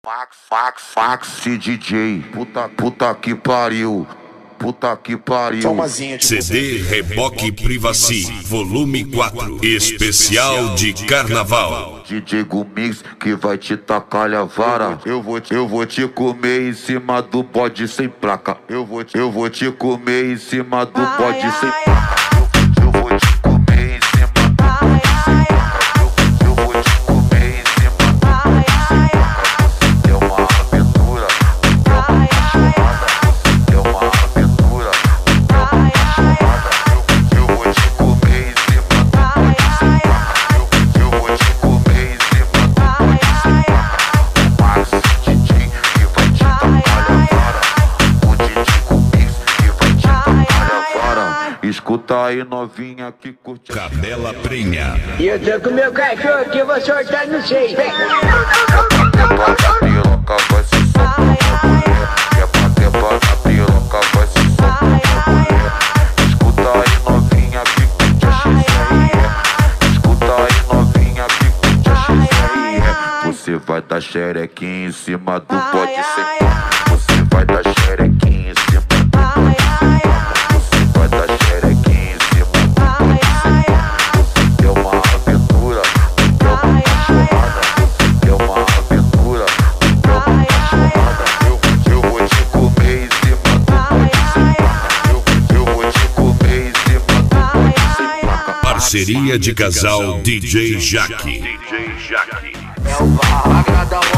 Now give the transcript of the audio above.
Max DJ, puta que pariu, puta que pariu. CD Reboque Privacy, volume 4, especial de carnaval. DJ Gumix que vai te tacar a vara. Eu vou te comer em cima do bode sem placa. Eu vou te comer em cima do bode sem placa. Eu vou te comer em cima do bode sem placa. Eu vou te comer em cima do bode sem placa. É uma aventura, é uma cachorrada. É uma aventura, é uma cachorrada. Eu vou te comer em cima do bode sem placa. Eu vou te comer em cima do bode sem placa. O Max DJ que vai te tacar a vara. O DJ Gumix que vai te tacar a vara. Escuta aí, novinha que curte a Cadela Prenha. E eu tô com meu cachorro que eu vou soltar no seio. piroca, vai se soltar na mulher. Quer bater na piroca, vai se soltar na mulher. Escuta aí, novinha que curte a XRE. Escuta aí, novinha que curte a XRE. Você vai dar xerequinha em cima do bode sem placa. Você vai dar xerequinha em cima do bode sem placa. Você vai dar xerequinha em cima do bode sem placa. Você é uma aventura, é uma cachorrada. Você é uma aventura, é uma cachorrada. Eu vou te comer em cima do bode sem placa. Eu vou te comer em cima do bode sem placa. Parceria de casal DJ Jaque. É o VAR.